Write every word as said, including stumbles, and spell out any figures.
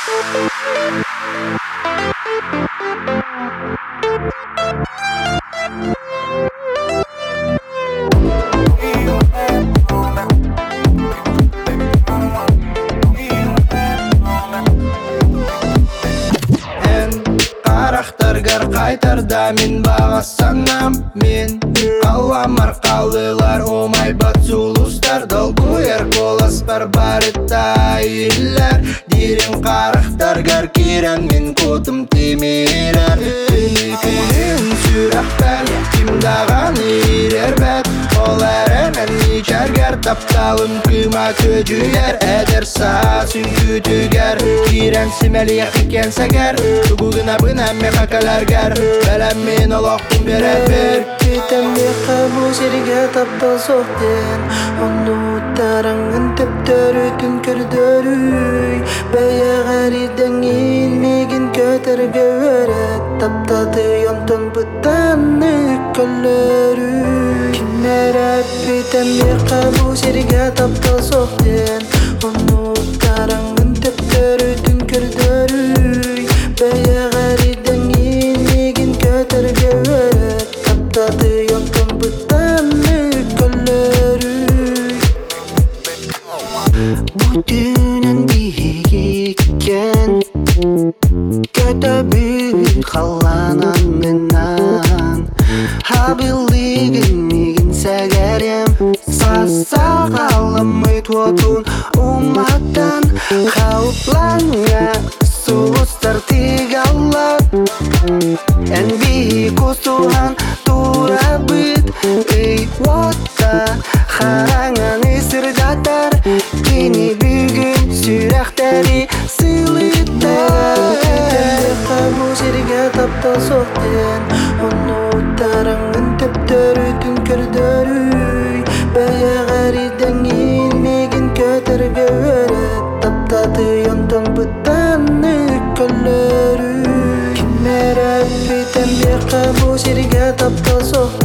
Қарақтаргар қайтарда мен бағасанам. Мен қалам арқалылар омай бацулустар долгуер колас барбарыта ийлер дирен қарақтаргар кирен мен кутым тимирер күнүн сүрәхтәл кимдаган ирер бәт олар әмен ичәргәр тапталым күма көжүер әдер са сүңкүтүгәр кирен симәли яқикен сәгәр тугугына бына мекакаларгар бәләм мен олоқтым берәбер Битем бекабу серге таптал соқтен Онуттараңын төптөрү түн көрдөрүй Бәйәғәриден инмеген көтәргө өрәт Таптады йонтон бұттаны көллөрү Кимерәп битем бекабу серге таптал соқтен Онуттараңын төптөрү түн көрдөрүй Бәйәғәриден инмеген көтәргө өрәт Таптады йонтон бұттаны көллөрү Бүтүнен биек еккен Көтөбүт қаланан меннан Хабилигин мигин сәгәрем Сасағалым үтвотун уматтан Хаупланга суустар тигаллар Ән биік усуан тура бит Эй, вотта хараңан исір жатар Кені бүгін сүрәқтәрі сылыттар Қабу серге таптал соқтен Онуттарыңын төптөрү түн көрдөрүй Бәйәғәриден инмеген көтәргө өрәт Таптады йонтон бұттаны көллөрү Кимерәп битем бекабу серге таптал соқтен